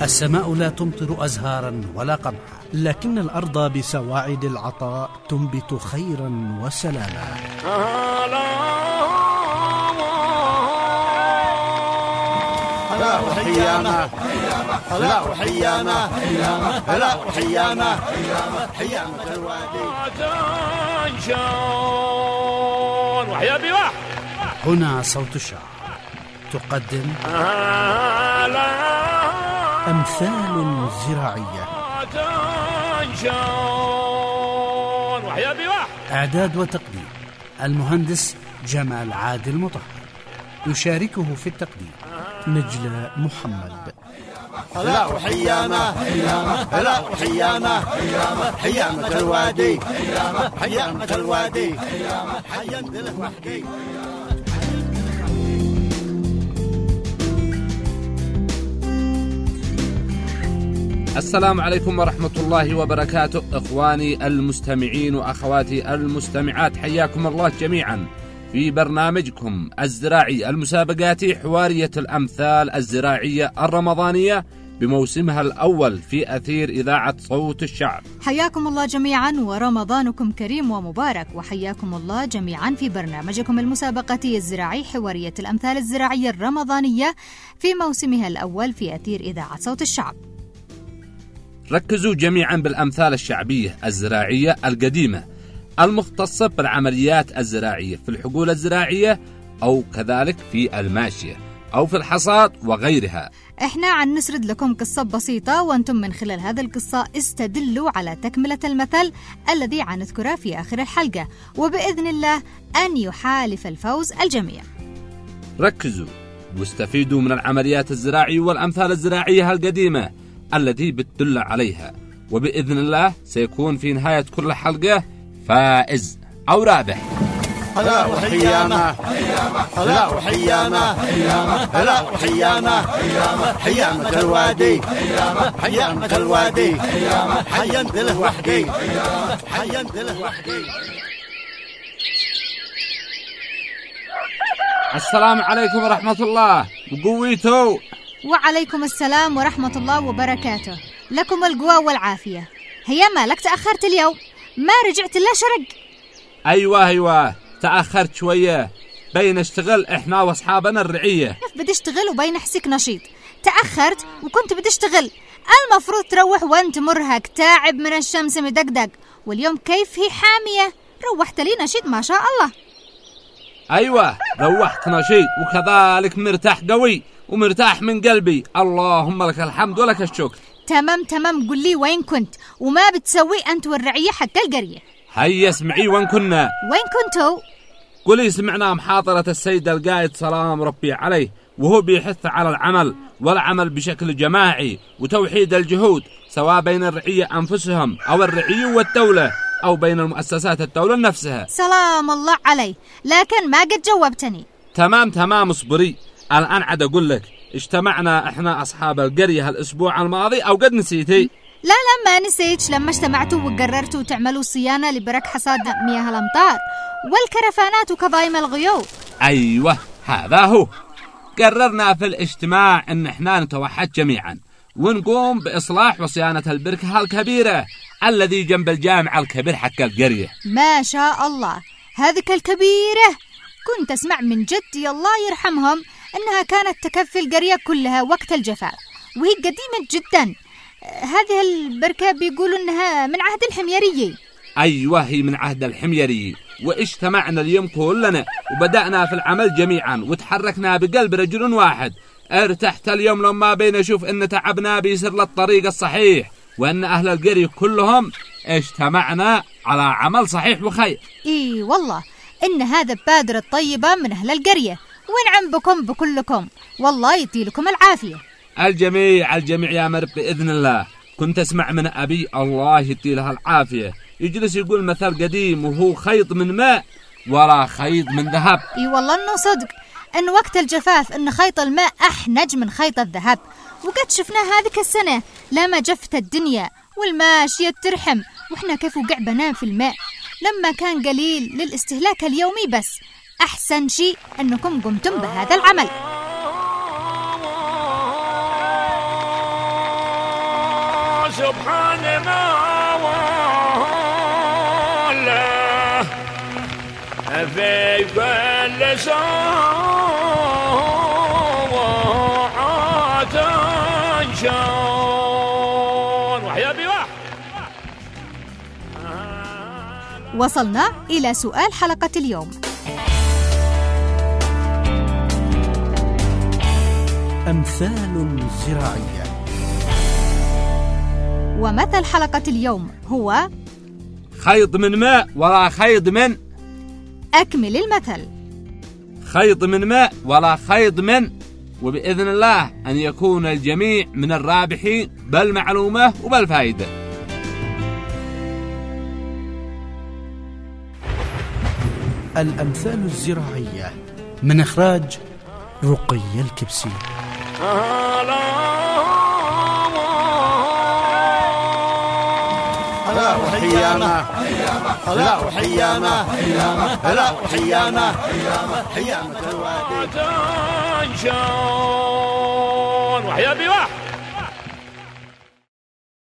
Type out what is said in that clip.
السماء لا تمطر أزهارا ولا قمحا، لكن الأرض بسواعد العطاء تنبت خيرا وسلاما. هلا وحيانا هلا وحيانا هلا وحيانا حيامة الوادي شلون وحيا بيوه. هنا صوت الشعب تقدم أمثال زراعية. شلون وحيا بيوه. إعداد وتقديم المهندس جمال عادل مطهر، يشاركه في التقديم نجلة محمد. هلا وحيانا هلا وحيانا حيامة الوادي حيامة الوادي حيامة الوحدي. السلام عليكم ورحمة الله وبركاته. إخواني المستمعين وأخواتي المستمعات، حياكم الله جميعا في برنامجكم الزراعي المسابقاتي حوارية الأمثال الزراعية الرمضانية بموسمها الأول في أثير إذاعة صوت الشعب. حياكم الله جميعا ورمضانكم كريم ومبارك، وحياكم الله جميعا في برنامجكم المسابقاتي الزراعي حوارية الأمثال الزراعية الرمضانية في موسمها الأول في أثير إذاعة صوت الشعب. ركزوا جميعا بالأمثال الشعبية الزراعية القديمة المختصة بالعمليات الزراعية في الحقول الزراعية أو كذلك في الماشية أو في الحصاد وغيرها. احنا عن نسرد لكم قصة بسيطة، وانتم من خلال هذه القصة استدلوا على تكملة المثل الذي عنذكره في آخر الحلقة، وبإذن الله أن يحالف الفوز الجميع. ركزوا واستفيدوا من العمليات الزراعية والأمثال الزراعية القديمة التي بتدل عليها، وبإذن الله سيكون في نهاية كل حلقة فائز أو رابح. هلا وحيانا هلا وحيانا هلا وحيانا حيامة الوادي حيامة الوادي حيامة الوحدي حيامة الوحدي. السلام عليكم ورحمة الله وقويته. وعليكم السلام ورحمة الله وبركاته. لكم القوى والعافية. هيا مالك تأخرت اليوم؟ ما رجعت إلا شرق. أيوة تأخرت شوية، بين اشتغل إحنا وأصحابنا الرعية. كيف بدي اشتغل وبين حسيك نشيط؟ تأخرت وكنت بدي اشتغل. المفروض تروح وانت مرهق تعب من الشمس مدقدق، واليوم كيف هي حامية، روحت لي نشيط ما شاء الله. أيوة روحت نشيط وكذلك مرتاح قوي ومرتاح من قلبي، اللهم لك الحمد ولك الشكر. تمام قل لي وين كنت وما بتسوي أنت والرعية حق القرية؟ هيا اسمعي وين كنا. وين كنتوا؟ قولي سمعنا محاضرة السيد القائد سلام ربي عليه، وهو بيحث على العمل والعمل بشكل جماعي وتوحيد الجهود، سواء بين الرعية أنفسهم أو الرعية والدولة أو بين المؤسسات الدولة نفسها. سلام الله علي، لكن ما قد جاوبتني. تمام اصبري، الآن عاد أقول لك. اجتمعنا احنا أصحاب القرية الأسبوع الماضي أو قد نسيتي؟ لا ما نسيتش، لما اجتمعتوا وقررتوا تعملوا صيانة لبرك حصاد مياه الأمطار والكرفانات وكظايم الغيوم. أيوة هذا هو. قررنا في الاجتماع أن احنا نتوحد جميعا ونقوم بإصلاح وصيانة البركة الكبيرة الذي جنب الجامع الكبير حق القرية. ما شاء الله، هذيك الكبيرة كنت أسمع من جدي الله يرحمهم أنها كانت تكفي القرية كلها وقت الجفاف، وهي قديمة جدا. هذه البركة بيقولوا أنها من عهد الحميرية. أيوة هي من عهد الحميرية، واجتمعنا اليوم كلنا وبدأنا في العمل جميعا وتحركنا بقلب رجل واحد. ارتحت اليوم لما بين أشوف أن تعبنا بيسر للطريق الصحيح، وأن أهل القرية كلهم اجتمعنا على عمل صحيح وخير. إيه والله إن هذا بادرة طيبة من أهل القرية، ونعم بكم بكلكم، والله يطيلكم العافية. الجميع يا مرب بإذن الله. كنت أسمع من أبي الله يطيلها العافية يجلس يقول مثل قديم، وهو خيط من ماء ولا خيط من ذهب. إيه والله إنه صدق، إن وقت الجفاف إن خيط الماء أحنج من خيط الذهب، وقد شفنا هذيك السنة لما جفت الدنيا والماشية ترحم، وإحنا كيف وقع بنام في الماء لما كان قليل للاستهلاك اليومي. بس أحسن شيء أنكم قمتم بهذا العمل. سبحان ما والله في كل ساعة شان وحيا بواح. وصلنا إلى سؤال حلقة اليوم. أمثال زراعية. ومثل حلقة اليوم هو خيط من ماء ولا خيط من. أكمل المثل. خيط من ماء ولا خيط من، وبإذن الله أن يكون الجميع من الرابحين بالمعلومة وبالفائدة. الأمثال الزراعية من إخراج رقي الكبسي. هلا وحيانا هلا وحيانا هلا وحيانا حيامة الوادي شان وحيا بواح.